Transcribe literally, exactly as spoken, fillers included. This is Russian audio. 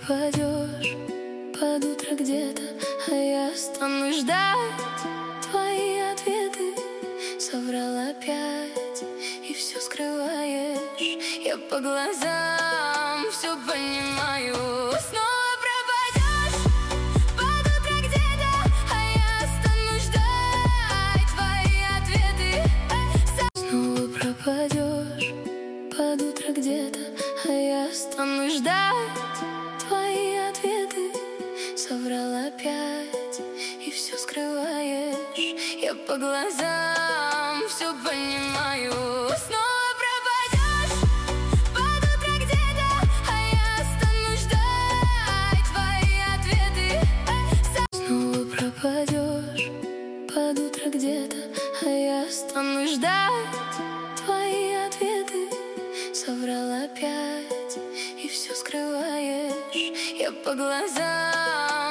пропадешь под утро где-то, а я стану ждать твои ответы. Соврал опять и все скрываешь. Я по глазам все понимаю. Снова пропадешь под утро где-то, а я стану ждать твои ответы. Снова пропадешь под утро где-то, а я стану ждать твои ответы. Соврал опять и все скрываешь. Я по глазам все понимаю. Снова пропадешь под утро где-то, а я стану ждать твои ответы. Снова пропадешь под утро где-то, а я стану ждать твои ответы. Соврал опять и все скрываешь. Я по глазам